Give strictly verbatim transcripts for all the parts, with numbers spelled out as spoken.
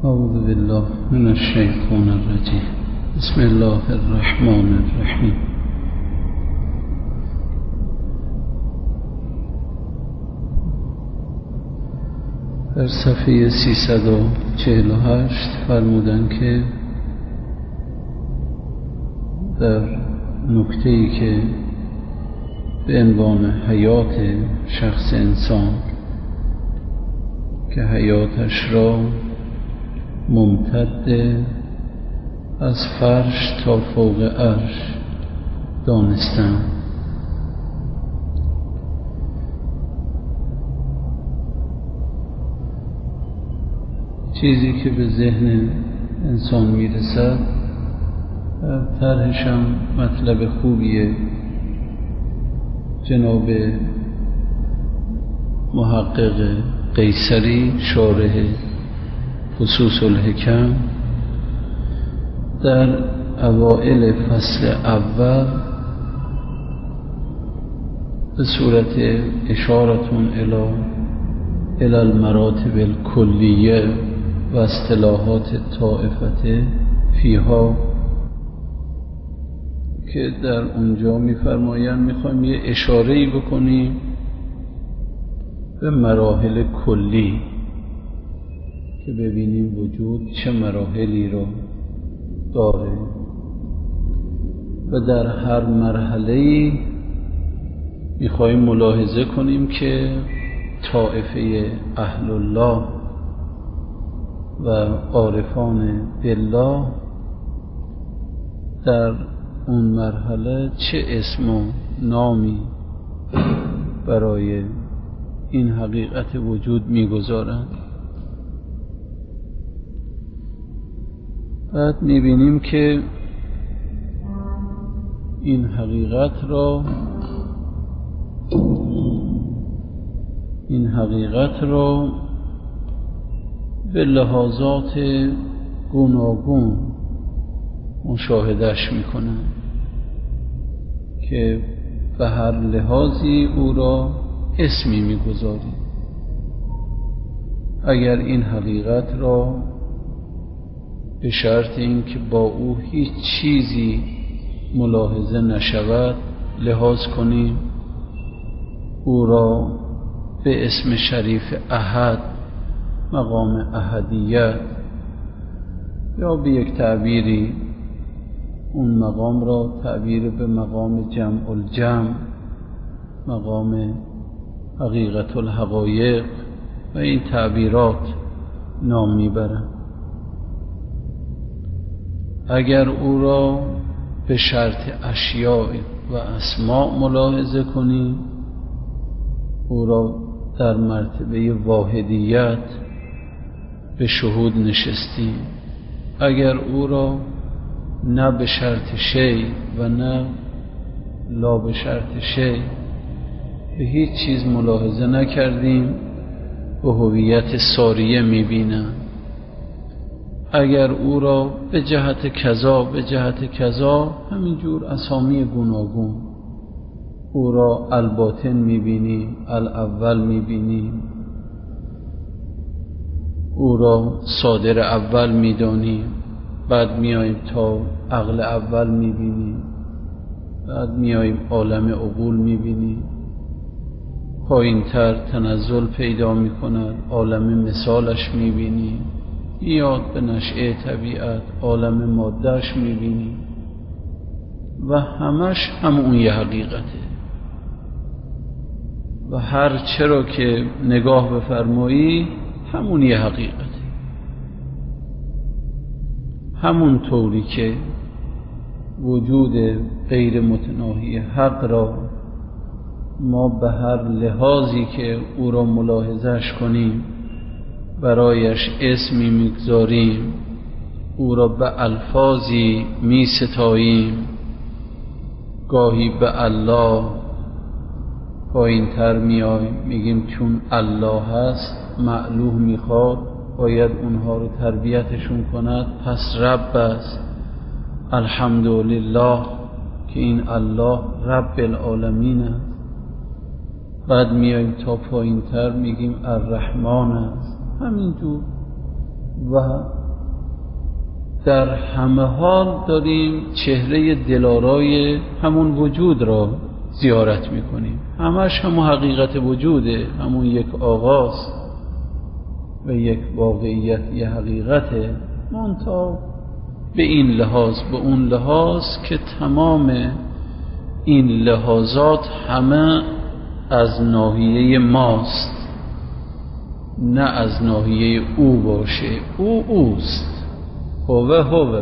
اعوذ بالله من الشیطان الرجیم. بسم الله الرحمن الرحیم. در صفحه سیصد و چهل و هشت فرمودن که در نکته‌ای که به عنوان حیات شخص انسان که حیاتش را ممتد از فرش تا فوق عرش دانستم، چیزی که به ذهن انسان میرسد در طرحشم مطلب خوبیه. جناب محقق قیصری شارح فصوص الحکم در اوائل فصل اول به صورت اشارتون الی الی المراتب الکلیه و اصطلاحات طائفه فیها که در اونجا میفرمایند میخوایم یه اشاره‌ای بکنیم به مراحل کلی که ببینیم وجود چه مراحلی را داره و در هر مرحله‌ای میخوایم ملاحظه کنیم که طائفه اهل الله و عارفان بالله در اون مرحله چه اسم و نامی برای این حقیقت وجود میگذارند. بعد میبینیم که این حقیقت را این حقیقت را به لحاظات گوناگون مشاهدهش میکنن که به هر لحاظی او را اسمی میگذاریم. اگر این حقیقت را به شرط این که با او هیچ چیزی ملاحظه نشود لحاظ کنیم، او را به اسم شریف احد، مقام احدیت، یا به یک تعبیری اون مقام را تعبیر به مقام جمع الجمع، مقام حقیقت الحقایق و این تعبیرات نام میبرند. اگر او را به شرط اشیاء و اسماء ملاحظه کنیم، او را در مرتبه واحدیت به شهود نشستیم. اگر او را نه به شرط شی و نه لا به شرط شی به هیچ چیز ملاحظه نکردیم، به هویت ساریه میبینم. اگر او را به جهت کذا به جهت کذا همینجور اسامی گوناگون او را الباطن میبینیم، الاول میبینیم، او را صادر اول میدانیم، بعد میاییم تا عقل اول میبینیم، بعد میاییم عالم عقول میبینیم، پایین تر تنزل پیدا میکند، عالم مثالش میبینیم، یاد به نشأه طبیعت عالم مادهش میبینیم و همش هم اون یه حقیقته. و هر چرا که نگاه بفرمایی همون یه حقیقته. همون طوری که وجود غیر متناهی حق را ما به هر لحاظی که او را ملاحظهش کنیم برایش اسمی میگذاریم، او را به الفاظی می ستاییم، گاهی به الله پایین تر میاییم میگیم چون الله هست معلوه میخواد باید اونها رو تربیتشون کند، پس رب است. الحمدلله که این الله رب العالمین است. بعد میاییم تا پایین تر میگیم الرحمن است. همینجور و در همه حال داریم چهره دلارای همون وجود را زیارت میکنیم. همش همون حقیقت وجوده، همون یک آغاز و یک واقعیت، یک حقیقته، منتها به این لحاظ به اون لحاظ که تمام این لحاظات همه از ناحیه ماست، نه از ناحیه او باشه. او اوست، هوه هوه،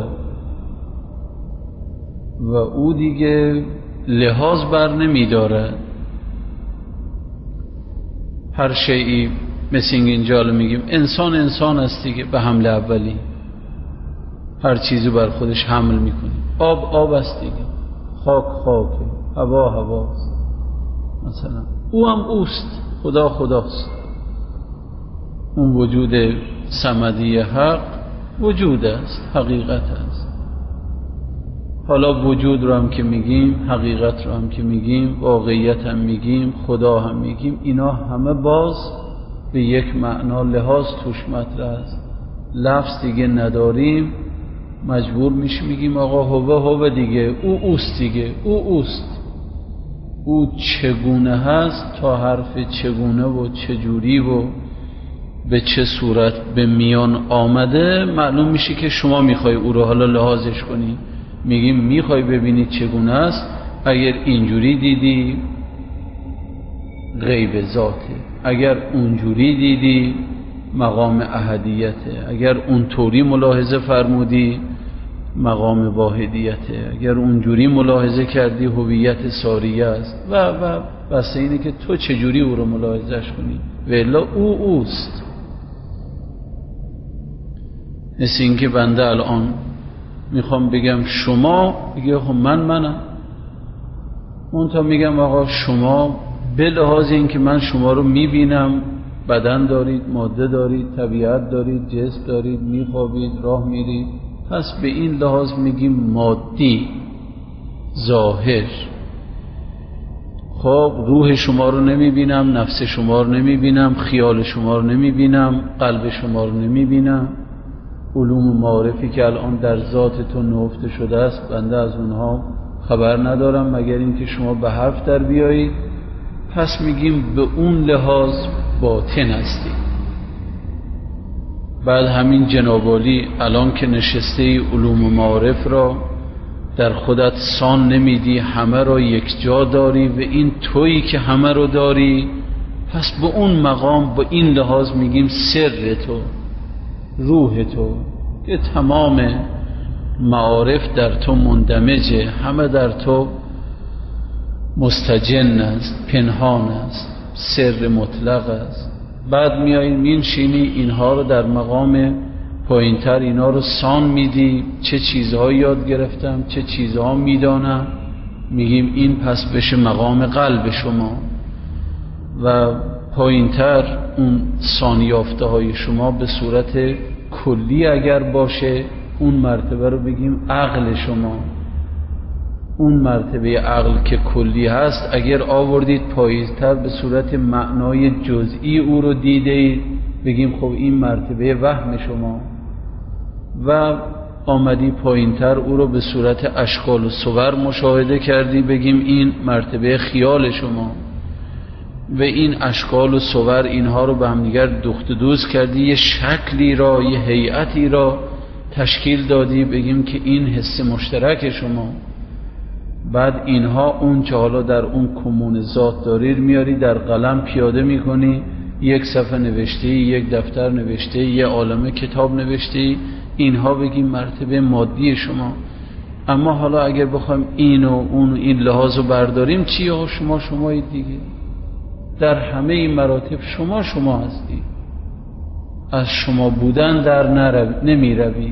و او دیگه لحاظ بر نمی دارد. هر شیئی مثل اینجا میگیم انسان انسان است دیگه، به حمله اولی هر چیزی بر خودش حمل میکنه. آب آب است دیگه، خاک خاکه، هوا هواست. مثلا او هم اوست، خدا خداست. اون وجود صمدی حق وجود است، حقیقت است. حالا وجود رو هم که میگیم، حقیقت رو هم که میگیم، واقعیت هم میگیم، خدا هم میگیم، اینا همه باز به یک معنا لحاظ توش مطرح است. لفظ دیگه نداریم، مجبور میشه میگیم آقا هوه هوه دیگه، او اوست دیگه، او اوست. او چگونه هست تا حرف چگونه و چجوری و به چه صورت به میان آمده معلوم میشه که شما میخوای او رو حالا لحاظش کنی. میگیم میخوای ببینی چگونه است، اگر اینجوری دیدی غیب ذاته، اگر اونجوری دیدی مقام احدیته، اگر اونطوری ملاحظه فرمودی مقام واحدیته، اگر اونجوری ملاحظه کردی هویت ساریه است، و و بس اینه که تو چجوری او رو ملاحظهش کنی. و الا او اوست. مثل این که بنده الان میخوام بگم شما، بگه خب من منم، اون تا میگم آقا شما به لحاظ این که من شما رو میبینم، بدن دارید، ماده دارید، طبیعت دارید، جسم دارید، میخوابید، راه میرید، پس به این لحاظ میگیم مادی، ظاهر. خب روح شما رو نمیبینم، نفس شما رو نمیبینم، خیال شما رو نمیبینم، قلب شما رو نمیبینم. علوم معارفی که الان در ذات تو نهفته شده است بنده از اونها خبر ندارم مگر اینکه شما به حرف در بیایید. پس میگیم به اون لحاظ باطن هستی. بعد همین جنابالی الان که نشسته علوم معارف را در خودت سان نمیدی، همه را یک جا داری و این تویی که همه رو داری، پس به اون مقام با این لحاظ میگیم سر تو، روح تو، که تمام معارف در تو مندمجه، همه در تو مستجن است، پنهان است، سر مطلق است. بعد میایی مینشینی اینها رو در مقام پایینتر اینا رو سان میدی، چه چیزهایی یاد گرفتم، چه چیزها میدانم، میگیم این پس بشه مقام قلب شما. و پایینتر اون سان یافته های شما به صورت کلی اگر باشه، اون مرتبه رو بگیم عقل شما. اون مرتبه عقل که کلی هست اگر آوردید پایینتر به صورت معنای جزئی او رو دیدید، بگیم خب این مرتبه وهم شما. و آمدی پایینتر او رو به صورت اشکال و صور مشاهده کردی، بگیم این مرتبه خیال شما. و این اشکال و صور اینها رو به هم دیگر دوخت دوز کردی، یه شکلی را، یه هیئتی را تشکیل دادی، بگیم که این حس مشترک شما. بعد اینها اون چه حالا در اون کمون ذات دارید میاری، در قلم پیاده میکنی، یک صفحه نوشتی، یک دفتر نوشتی، یه عالمه کتاب نوشتی، اینها بگیم مرتبه مادی شما. اما حالا اگر بخوایم این و اون و این لحاظ رو برداریم، چی ها شما شمایید دیگه. در همه این مراتب شما شما هستی، از شما بودن در نمی روی.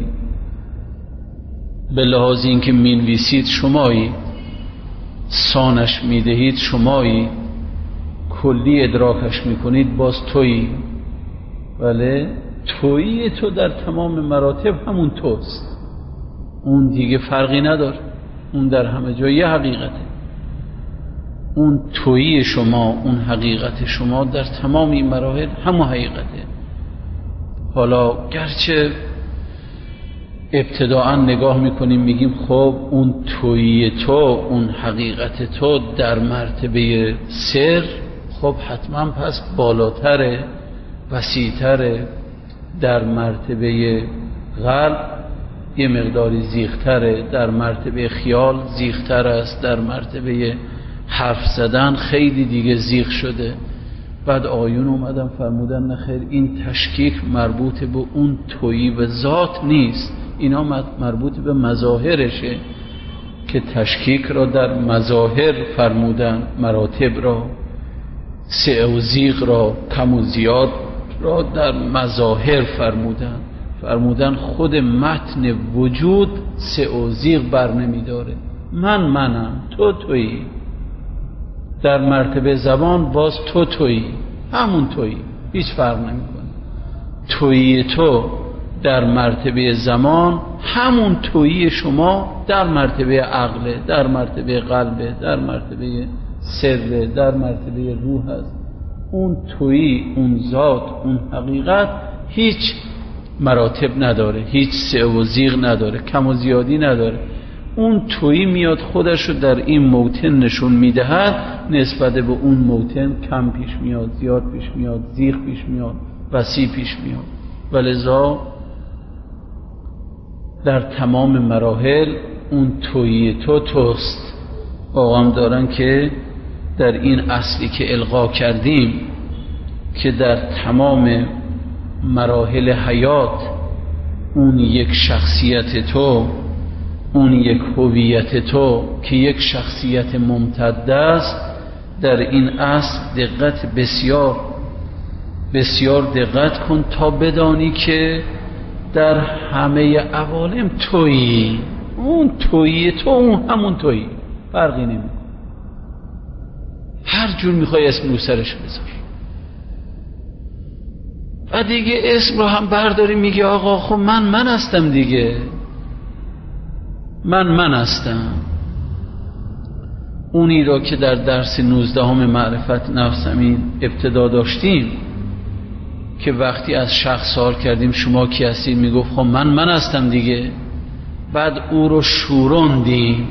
به لحاظ این که مینویسید شمایی، سانش میدهید شمایی، کلی ادراکش میکنید باز تویی. بله تویی تو در تمام مراتب همون توست، اون دیگه فرقی نداره، اون در همه جای یه حقیقته. اون تویی شما، اون حقیقت شما در تمام این مراحل همون حقیقته. حالا گرچه ابتداعا نگاه میکنیم میگیم خب اون تویی تو، اون حقیقت تو در مرتبه سر، خب حتما پس بالاتره، وسیعتره، در مرتبه قلب یه مقداری زیغتره، در مرتبه خیال زیغتر است، در مرتبه حرف زدن خیلی دیگه زیغ شده. بعد آیون اومدن فرمودن نخیر، این تشکیک مربوط به اون تویی به ذات نیست، اینا مربوط به مظاهرشه که تشکیک را در مظاهر فرمودن، مراتب را، سع و زیغ را، کم و زیاد را در مظاهر فرمودن. فرمودن خود متن وجود سع و زیغ بر نمی داره، من منم، تو تویی. در مرتبه زبان باز تو تویی، همون تویی، هیچ فرق نمی کنه. تویی تو در مرتبه زمان همون تویی شما در مرتبه عقل، در مرتبه قلب، در مرتبه سر، در مرتبه روح هست. اون تویی، اون ذات، اون حقیقت هیچ مراتب نداره، هیچ سع و زیغ نداره، کم و زیادی نداره. اون تویی میاد خودش رو در این موطن نشون میدهد، نسبت به اون موطن کم پیش میاد، زیاد پیش میاد، زیغ پیش میاد، وسیع پیش میاد. ولذا در تمام مراحل اون تویی تو توست. آقام دارن که در این اصلی که القا کردیم که در تمام مراحل حیات اون یک شخصیت تو، اون یک هویت تو که یک شخصیت ممتده است، در این اصل دقت بسیار بسیار دقت کن تا بدانی که در همه عوالم تویی، اون تویی تو، اون همون تویی، فرقی نمیکنه. هر جور میخوای اسم رو سرش بذار. و دیگه اسم رو هم برداری میگی آقا خب من من هستم دیگه، من من هستم. اونی را که در درس نوزدهم معرفت نفس امین ابتدا داشتیم که وقتی از شخص سوال کردیم شما کی هستید، میگفت خب من من هستم دیگه. بعد او رو شوروندیم،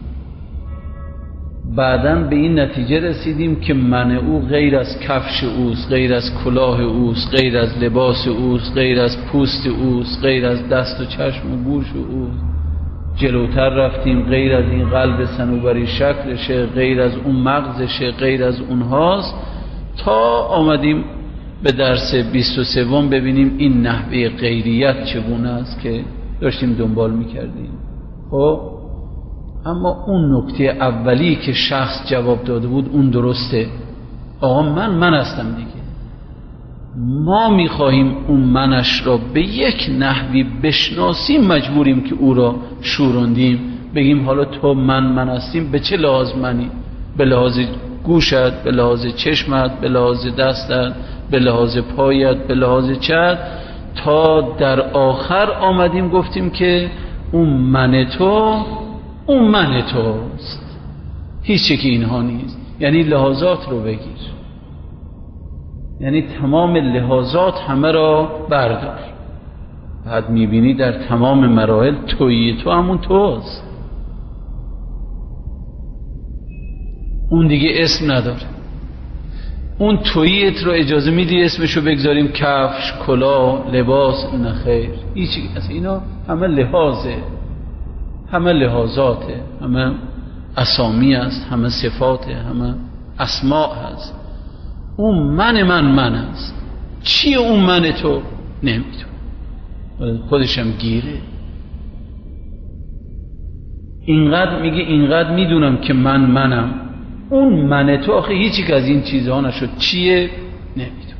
بعدن به این نتیجه رسیدیم که من او غیر از کفش اوست، غیر از کلاه اوست، غیر از لباس اوست، غیر از پوست اوست، غیر از دست و چشم و گوش اوست. جلوتر رفتیم غیر از این قلب صنوبری شکلشه، غیر از اون مغزشه، غیر از اونهاست، تا آمدیم به درس بیست و سوم ببینیم این نحوه غیریت چگونه است که داشتیم دنبال میکردیم. خب اما اون نکته اولی که شخص جواب داده بود اون درسته، آقا من من هستم دیگه. ما میخواهیم اون منش را به یک نحوی بشناسیم، مجبوریم که او را شوروندیم، بگیم حالا تو من من هستیم. به چه لحاظ منی؟ به لحاظ گوشت، به لحاظ چشمت، به لحاظ دستت، به لحاظ پایت، به لحاظ چت، تا در آخر آمدیم گفتیم که اون من تو، اون من توست، هیچ که اینها نیست. یعنی لحاظات رو بگیر، یعنی تمام لحاظات همه را بردار. بعد میبینی در تمام مراحل تویی تو همون توست، اون دیگه اسم نداره. اون توییت رو اجازه میدی اسمشو بگذاریم کفش، کلاه، لباس؟ نه خیر، هیچی. از اینا همه لحاظه، همه لحاظاته، همه اسامی است، همه صفاته، همه اسماء هست. اون من من من است. چیه اون من تو؟ نمیدون، خودشم گیره. اینقدر میگه اینقدر میدونم که من منم. اون من تو آخه هیچی که از این چیزها نشد. چیه؟ نمیدون.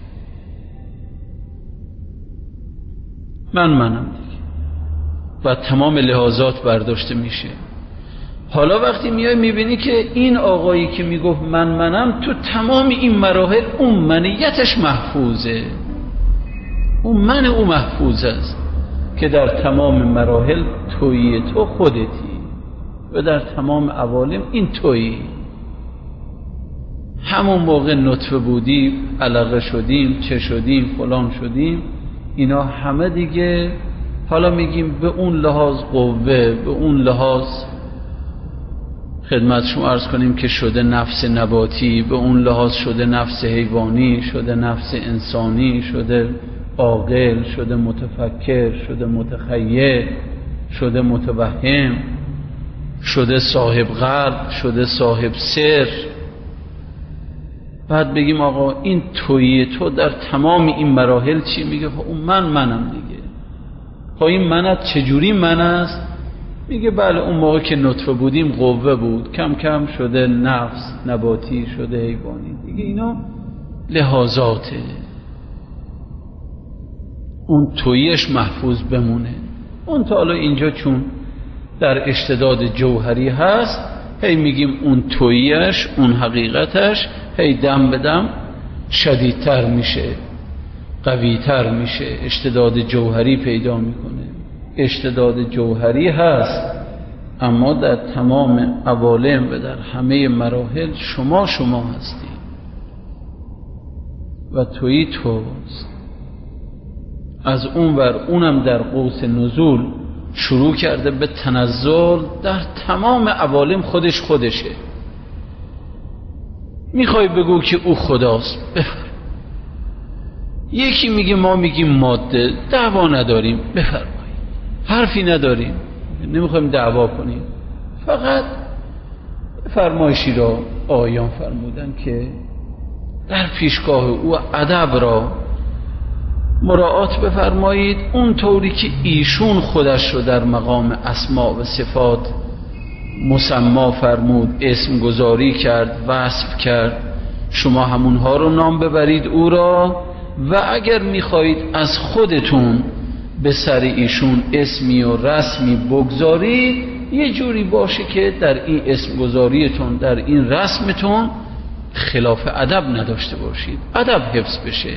من منم دیگه. و تمام لحاظات برداشته میشه. حالا وقتی میای میبینی که این آقایی که میگفت من منم، تو تمام این مراحل اون منیتش محفوظه، اون من او محفوظ است که در تمام مراحل تویی تو خودتی و در تمام عوالم این تویی. همون موقع نطفه بودی، علقه شدیم، چه شدیم، فلان شدیم، اینا همه دیگه حالا میگیم به اون لحاظ قوه، به اون لحاظ خدمت شما عرض کنیم که شده نفس نباتی، به اون لحاظ شده نفس حیوانی، شده نفس انسانی، شده عاقل، شده متفکر، شده متخیل، شده متوهم، شده صاحب قلب، شده صاحب سر. بعد بگیم آقا این تویی تو در تمام این مراحل چی؟ میگه اون من منم دیگه. خب این منت چجوری من است؟ میگه بله اون موقع که نطفه بودیم قوه بود، کم کم شده نفس نباتی، شده حیوانی دیگه. اینا لحاظاته، اون توییش محفوظ بمونه. اون تا حالا اینجا چون در اشتداد جوهری هست، هی میگیم اون توییش، اون حقیقتش هی دم به دم شدیدتر میشه، قویتر میشه، اشتداد جوهری پیدا میکنه. اشتداد جوهری هست، اما در تمام عوالم و در همه مراحل شما شما هستی و تویی توست. از اون ور اونم در قوس نزول شروع کرده به تنزل در تمام عوالم. خودش خودشه. میخوای بگو که او خداست، بفرمایید. یکی میگه ما میگیم ماده، دعوا نداریم، بفرمایید، حرفی نداریم، نمیخوایم دعوا کنیم. فقط فرمایشی را آیان فرمودن که در پیشگاه او ادب را مراعات بفرمایید، اون طوری که ایشون خودش رو در مقام اسماء و صفات مسما فرمود، اسم گذاری کرد، وصف کرد، شما همونها رو نام ببرید او را. و اگر میخواهید از خودتون به سر ایشون اسمی و رسمی بگذارید، یه جوری باشه که در این اسم گذاریتون، در این رسمتون خلاف ادب نداشته باشید، ادب حفظ بشه،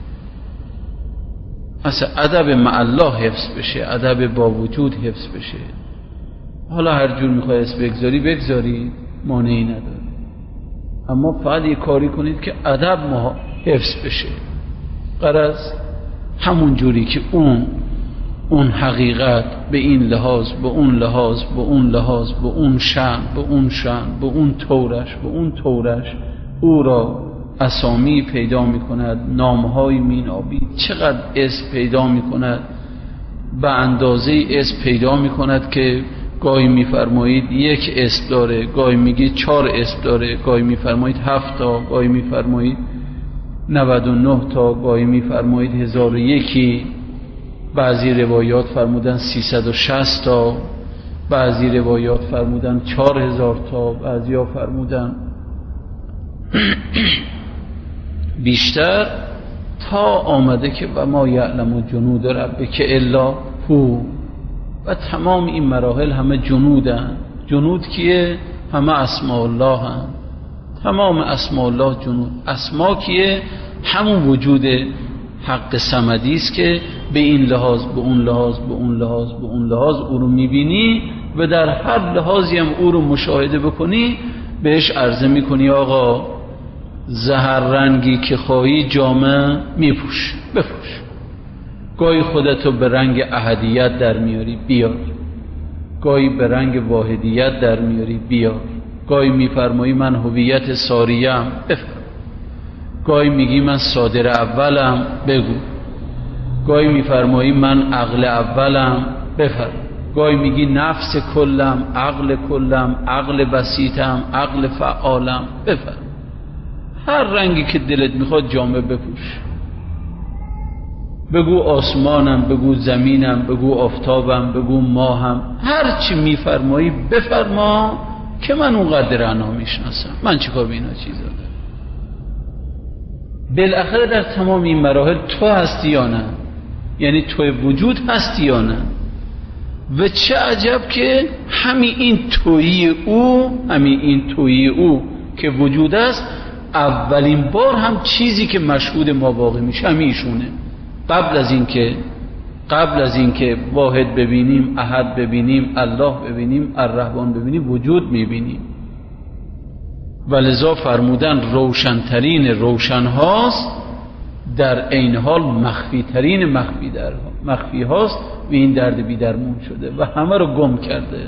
اصلا ادب مع الله حفظ بشه، ادب با وجود حفظ بشه. حالا هر جور میخوای اسم بگذاری بگذاری، مانعی نداره، اما فقط یه کاری کنید که ادب ما حفظ بشه. غرض همون جوری که اون اون حقیقت به این لحاظ، به اون لحاظ، به اون لحاظ، به اون شأن، به اون شأن، به اون طورش، به اون طورش او را اسامی پیدا می کند، نامهای مینابی، چقدر اسم پیدا می کند، به اندازه اسم پیدا می کند که گاهی می فرمایید یک اسم داره، گاهی میگید چهار اسم داره، گاهی می فرمایید هفت تا، گاهی می فرمایید نود و نه تا، گاهی می فرمایید هزار و یکی. بعضی روایات فرمودن سیصد و شصت تا، بعضی روایات فرمودن چهار هزار تا، بعضی ها فرمودن بیشتر، تا آمده که و ما یعلم جنود ربک الا هو. و تمام این مراحل همه جنودن. جنود کیه؟ همه اسماء الله هم. تمام اسماء الله جنود. اسما کیه؟ همون وجود حق صمدی است که به این لحاظ، به اون لحاظ، به اون لحاظ، به اون لحاظ او رو میبینی و در هر لحاظی هم او رو مشاهده بکنی، بهش عرضه میکنی آقا زهر رنگی که خواهی جامه میپوش، بپوش. گاهی خودتو به رنگ احدیت در میاری، بیار. گاهی به رنگ واحدیت در میاری، بیار. گاهی میفرمایی من هویت ساریم، بفرم. گاهی میگی من صادر اولم، بگو. گاهی میفرمایی من عقل اولم، بفرم. گاهی میگی نفس کلم، عقل کلم، عقل بسیطم، عقل فعالم، بفرم. هر رنگی که دلت میخواد جامه بپوش. بگو آسمانم، بگو زمینم، بگو آفتابم، بگو ماهم، هر چی میفرمایی بفرما که من اونقدر انا میشناسم. من چیکار به اینا چیزا دارم؟ بالاخره در تمام این مراحل تو هستی یا نه؟ یعنی توی وجود هستی یا نه؟ و چه عجب که همین این تویی او، همین این تویی او که وجود است، اولین بار هم چیزی که مشهود ما واقع میشه همیشونه. قبل از این که قبل از این که واحد ببینیم، احد ببینیم، الله ببینیم، الرحمن ببینیم، وجود میبینیم. ولذا فرمودن روشنترین روشن هاست در عین حال مخفی ترین مخفی در مخفی هاست و این درد بی درمون شده و همه رو گم کرده.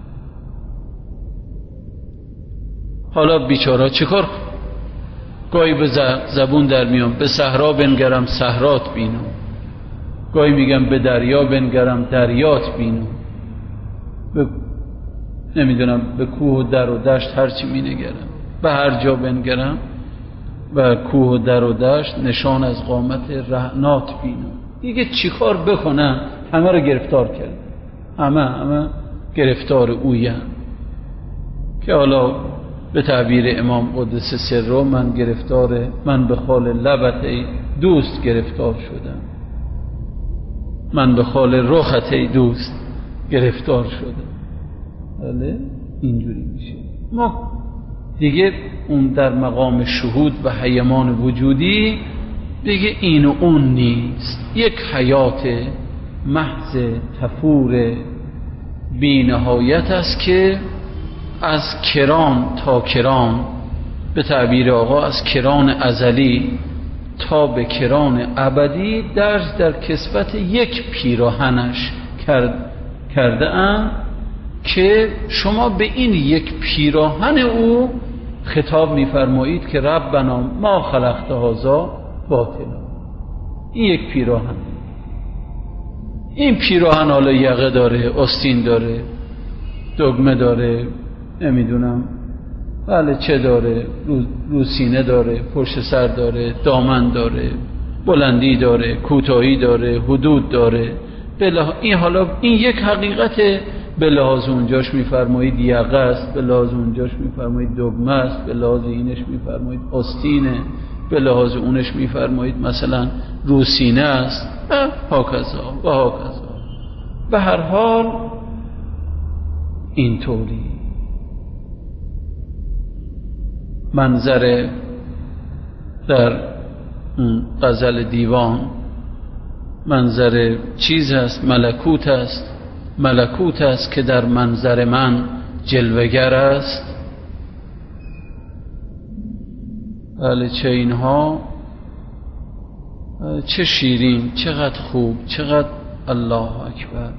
حالا بیچاره چیکار؟ گاهی به زبون در میام به صحرا بنگرم صحرات بینم، گاهی میگم به دریا بنگرم دریات بینم، به نمیدونم به کوه و در و دشت هرچی مینگرم، به هر جا بنگرم و کوه و در و دشت نشان از قامت رعنات بینم. دیگه چیکار بکنم؟ همه رو گرفتار کرد، همه همه گرفتار اویم که حالا به تعبیر امام قدس سره من گرفتار من به خال لبت ای دوست گرفتار شدم، من به خال رخت ای دوست گرفتار شدم. بله اینجوری میشه. ما دیگه اون در مقام شهود و حیمان وجودی دیگه این و اون نیست، یک حیات محض تفور بی نهایت است که از کران تا کران، به تعبیر آقا از کران ازلی تا به کران ابدی درج در کسوت یک پیراهنش کرد کرده ام که شما به این یک پیراهن او خطاب می‌فرمایید که ربنا ما خلقت هذا باطلا. این یک پیراهن، این پیراهن حالا یقه داره، آستین داره، دگمه داره، نمیدونم بله چه داره، رو, رو سینه داره، پشت سر داره، دامن داره، بلندی داره، کوتاهی داره، حدود داره. این حالا این یک حقیقته، به لحاظ اونجاش میفرمایید یقه است، به لحاظ اونجاش میفرمایید دگمه است، به لحاظ اینش میفرمایید آستینه، به لحاظ اونش میفرمایید مثلا رو سینه است و هاکذا و هاکذا. به هر حال اینطوری منظر در غزل دیوان منظر چیز است، ملکوت است، ملکوت است که در منظر من جلوگر است. بله چه اینها، چه شیرین، چقدر خوب، چقدر الله اکبر.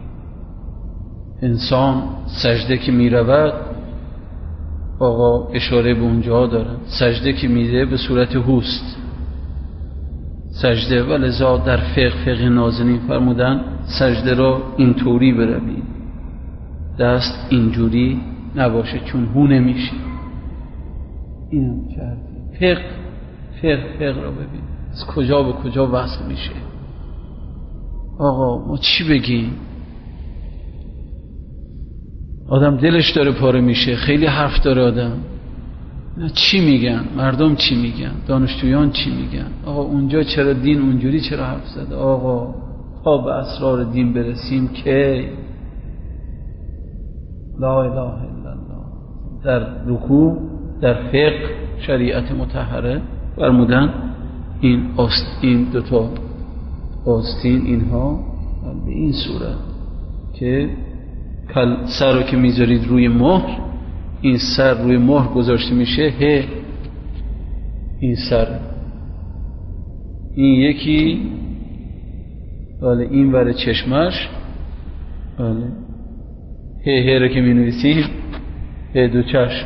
انسان سجده که می رود، آقا اشاره به اونجا دارن، سجده که میده به صورت هوست سجده، ولذا در فقه فقه نازنین فرمودن سجده را اینطوری بروید، دست اینجوری نباشه چون هو نمیشه. اینم کرد فقه فقه فقه را ببین از کجا به کجا وصل میشه. آقا ما چی بگیم؟ آدم دلش داره پاره میشه، خیلی حرف داره آدم. چی میگن؟ مردم چی میگن؟ دانشجویان چی میگن؟ آقا اونجا چرا دین اونجوری چرا حرف زده؟ آقا تا به اسرار دین برسیم که لا اله الا الله. در رکوع در فقه شریعت مطهره فرمودن این آست این دوتا آستین اینها به این صورت که سر رو که میذارید روی مهر، این سر روی مهر گذاشته میشه ه، این سر، این یکی بله این ور چشمش، بله ه ه رو که می نویسید ه دو چشم.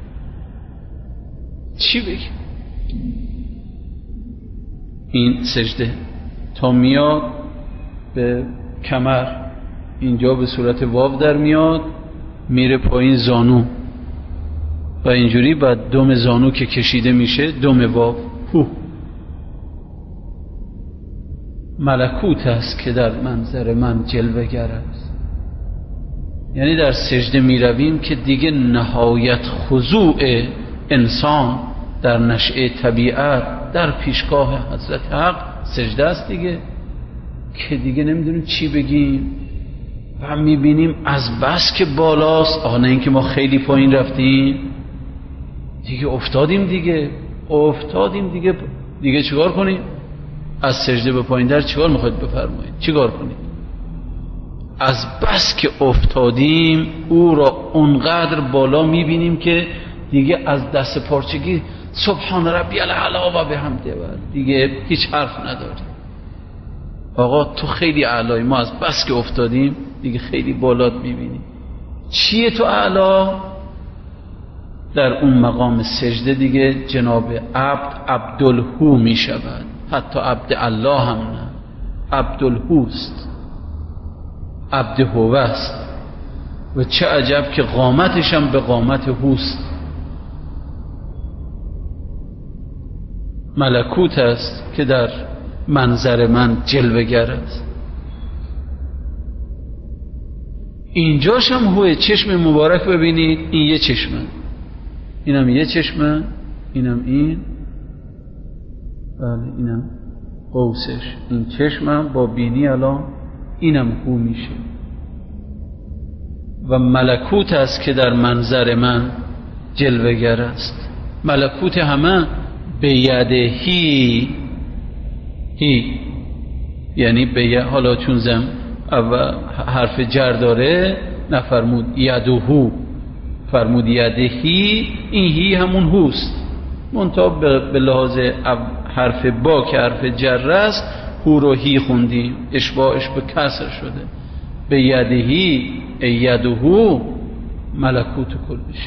چی بگیم؟ این سجده تا میاد به کمر، اینجا به صورت واو در میاد میره پایین زانو و اینجوری بعد دم زانو که کشیده میشه دم واو. هو ملکوت است که در منظر من جلوه‌گر است. یعنی در سجده میرویم که دیگه نهایت خضوع انسان در نشأه طبیعت در پیشگاه حضرت حق سجده است دیگه، که دیگه نمیدونیم چی بگیم و میبینیم از بس که بالاست، آه نه اینکه ما خیلی پایین رفتیم دیگه، افتادیم دیگه افتادیم دیگه دیگه چیکار کنیم؟ از سجده به پایین در چیکار میخواید بفرمایید؟ چیکار کنیم؟ از بس که افتادیم او را اونقدر بالا میبینیم که دیگه از دست پارچگی سبحان ربی الاعلی و بحمده دیگه هیچ حرف نداری. آقا تو خیلی اعلای، ما از بس که افتادیم دیگه خیلی بالات میبینی. چیه تو اعلا؟ در اون مقام سجده دیگه جناب عبد عبدالهو میشود، حتی عبد الله هم نه، عبدالهوست، عبد هوست. و چه عجب که قامتش هم به قامت هوست. ملکوت است که در منظر من جلوگر است. اینجاش هم هوه. چشم مبارک ببینید، این یه چشمه، اینم یه چشمه، اینم این، بله اینم قوسش، این چشمم با بینی الان اینم هو میشه. و ملکوت است که در منظر من جلوگر است. ملکوت همه به یدهی، هی یعنی به، حالا چون زم اول حرف جر داره نفرمود یدهو، فرمود یدهی، این هی همون هوست، منتها به لحاظ حرف با که حرف جر است هو رو هی خوندیم، اشباهش به کسر شده. به یدهی یدهو ملکوت کل بشه.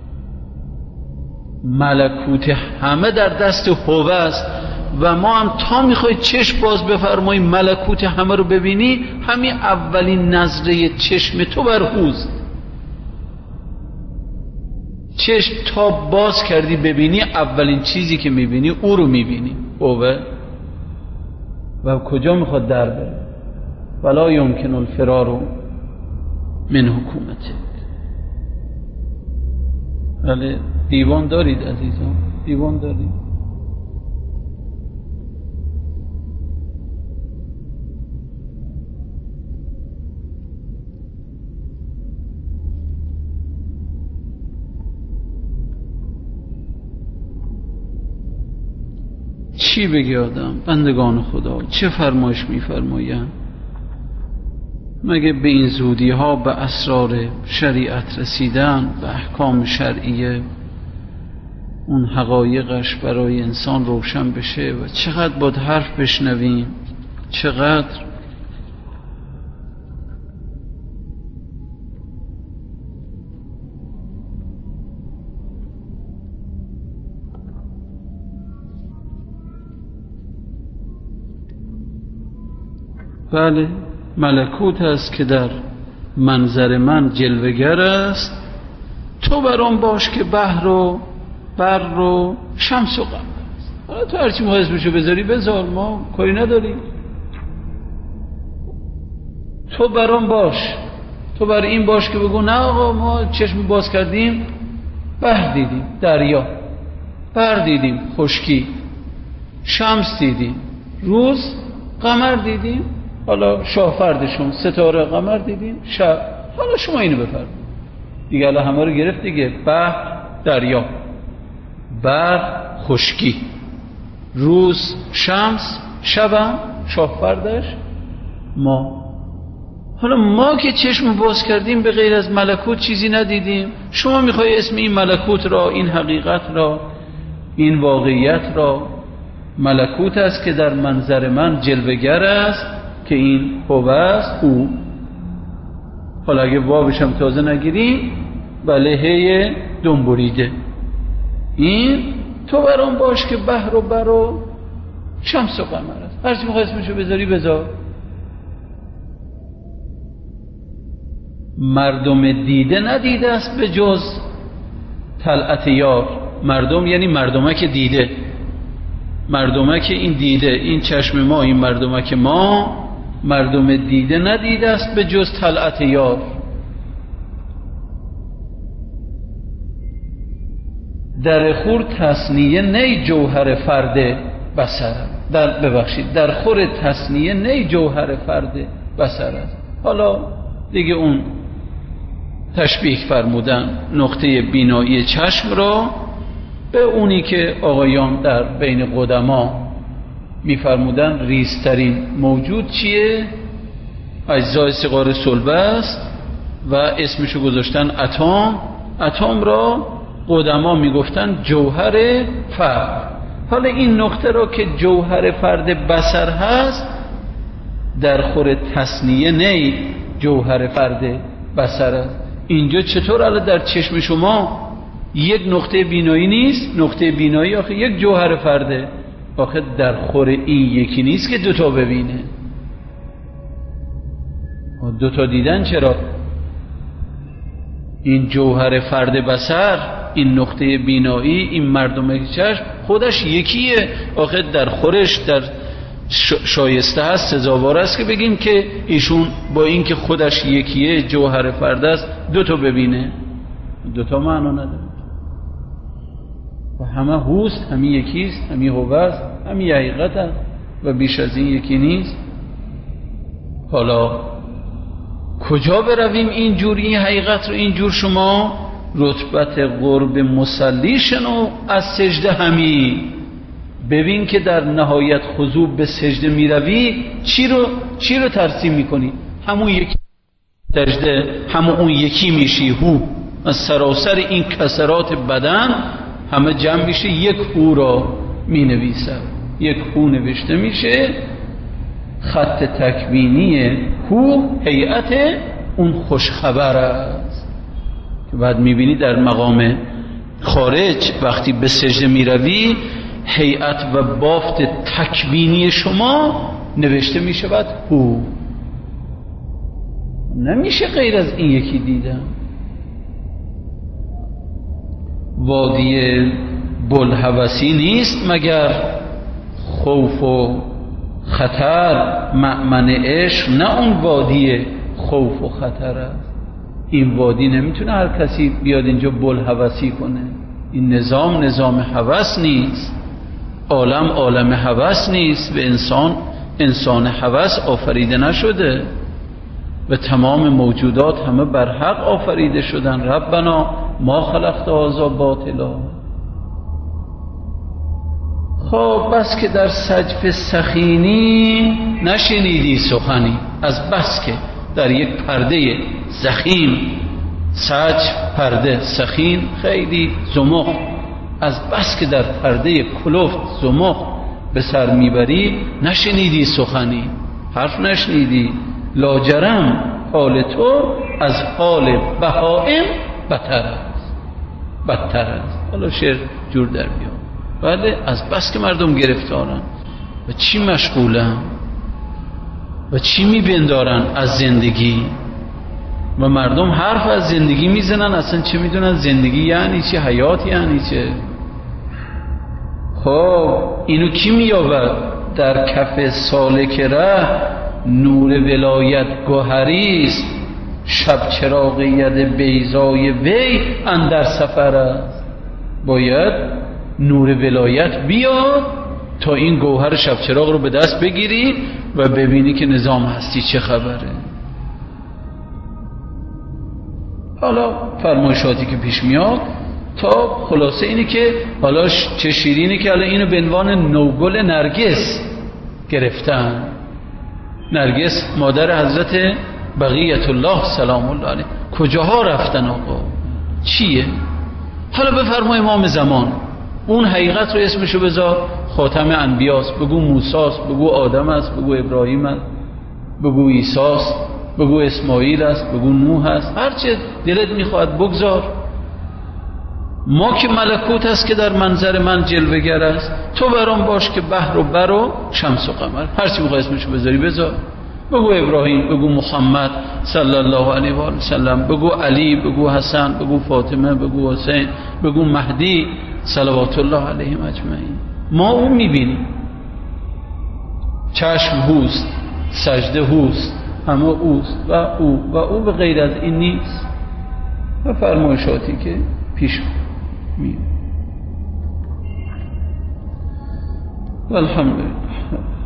ملکوت همه در دست هو است. و ما هم تا میخوای چشم باز بفرمایی ملکوت همه رو ببینی، همین اولین نظره چشم تو بر هوست. چشم تا باز کردی ببینی، اولین چیزی که میبینی او رو میبینی، هوه. و کجا میخواد در بره؟ ولا یمکن الفرار من حکومته. بله دیوان دارید عزیزان، دیوان دارید. چی بگی آدم؟ بندگان خدا چه فرمایش میفرمایند؟ مگه به این زودی ها به اسرار شریعت رسیدن، به احکام شرعیه، اون حقایقش برای انسان روشن بشه و چقدر باید حرف بشنویم، چقدر. بله ملکوت است که در منظر من جلوگر است. تو برام باش که بحر و بر و شمس و قمر است. حالا تو هرچی محاسبشو بذاری بذار، ما کاری نداری. تو برام باش، تو بر این باش که بگو نه آقا ما چشم باز کردیم بحر دیدیم، دریا، بر دیدیم خشکی، شمس دیدیم، روز، قمر دیدیم، حالا شاهفردشون ستاره قمر دیدیم، شب. حالا شما اینو بفرمایید دیگه. الان همه رو گرفت دیگه. بحر، دریا، بر، خشکی، روز، شمس، شبم شاهفردش ما. حالا ما که چشم باز کردیم به غیر از ملکوت چیزی ندیدیم. شما میخوای اسم این ملکوت را، این حقیقت را، این واقعیت را ملکوت است که در منظر من جلوگر است، که این هو است، او. حالا اگه وابش هم تازه نگیریم، بله هی دنبریده. این تو برام باش که بحر و بر و شمس و قمر است. هرچی میخوای اسمشو بذاری بذار. مردم دیده ندیده است به جز طلعت یار. مردم یعنی مردمک دیده، مردمک این دیده، این چشم ما، این مردمک ما، مردم دیده ندیده است به جز طلعت یار. در خور تصنیه نی جوهر فرد بصر، در ببخشید در خور تصنیه نی جوهر فرد بصر است. حالا دیگه اون تشبیه فرمودن نقطه بینایی چشم را به اونی که آقایان در بین قدما میفرمودن ریزترین موجود چیه؟ اجزای صغار صلبه است و اسمشو گذاشتن اتم. اتم را قدما میگفتن جوهر فرد. حالا این نقطه رو که جوهر فرد بصر هست در خور تصنیه نه جوهر فرد بصر است. اینجا چطور الان در چشم شما یک نقطه بینایی نیست؟ نقطه بینایی آخه یک جوهر فرده، آخه در خور این یکی نیست که دوتا ببینه. دوتا دیدن چرا؟ این جوهر فرد بصر، این نقطه بینایی، این مردم چشم خودش یکیه، آخه در خورش در شایسته هست، سزاوار است که بگیم که ایشون با این که خودش یکیه جوهر فرد است دوتا ببینه. دوتا معنا نداره و همه هوست، همه یکیست، همه هوست، همه حقیقت است و بیش از این یکی نیست. حالا کجا برویم اینجور این حقیقت رو اینجور شما رتبت قرب مسلی شنو از سجده همی ببین که در نهایت خضوع به سجده میروی چی رو چی رو ترسیم میکنی؟ همون یکی سجده، همون اون یکی میشی. هو از سراسر این کسرات بدن همه جمع میشه، یک هو را مینویسد، یک هو نوشته میشه. خط تکوینی هو هیئت اون خوشخبر است که بعد میبینی در مقام خارج وقتی به سجده میروی هیئت و بافت تکوینی شما نوشته میشه بعد هو. نمیشه غیر از این یکی دیدن. وادی بلحوثی نیست مگر خوف و خطر، مأمن عشق نه اون وادی خوف و خطر است. این وادی نمیتونه هر کسی بیاد اینجا بلحوثی کنه. این نظام نظام هوس نیست، عالم عالم هوس نیست و انسان انسان هوس آفریده نشده و تمام موجودات همه بر حق آفریده شدن. ربنا ما خلقت هذا باطلا. خب بس که در سجف سخینی نشنیدی سخنی، از بس که در یک پرده زخیم، سجف پرده، سخین خیلی زمخ، از بس که در پرده کلفت زمخ به سر میبری نشنیدی سخنی، حرف نشنیدی. لاجرم حال تو از حال بهائم بدتر است، بدتر است. حالا شعر جور در بیاد. بله از بس که مردم گرفتارن و چی مشغولن و چی میبندارن از زندگی و مردم حرف از زندگی میزنن، اصلا چه میدونن زندگی یعنی چی، حیات یعنی چه. خب اینو کی مییابد؟ در کف سالک ره نور ولایت گوهریست، شب چراغ ید بیضای وی اندر سفر است. باید نور ولایت بیاد تا این گوهر شب چراغ رو به دست بگیری و ببینی که نظام هستی چه خبره. حالا فرمایشاتی که پیش میاد تا خلاصه اینه که حالا چه شیرینه که حالا اینو به عنوان نوگل نرگس گرفتن. نرگس مادر حضرت بقیت الله سلام الله علیه. کجاها رفتن آقا؟ چیه؟ حالا بفرمای امام زمان اون حقیقت رو اسمشو بذار خاتم انبیاست، بگو موسیٰست، بگو آدم است، بگو ابراهیم است، بگو عیسی است، بگو اسماعیل است، بگو نوح است، هرچه دلت میخواد بگذار. ما که ملکوت است که در منظر من جلوه‌گر است، تو برام باش که بحر و بر و شمس و قمر، هرچی میخوای اسمشو بذاری بذار. بگو ابراهیم، بگو محمد صلی الله علیه و آله سلم، بگو علی، بگو حسن، بگو فاطمه، بگو حسین، بگو مهدی صلوات الله علیهم اجمعین. ما اون میبینیم، چشم هوست، سجده هوست، همه اوست و او و او به غیر از این نیست. و فرمایشاتی که پیش میاد. والحمدلله.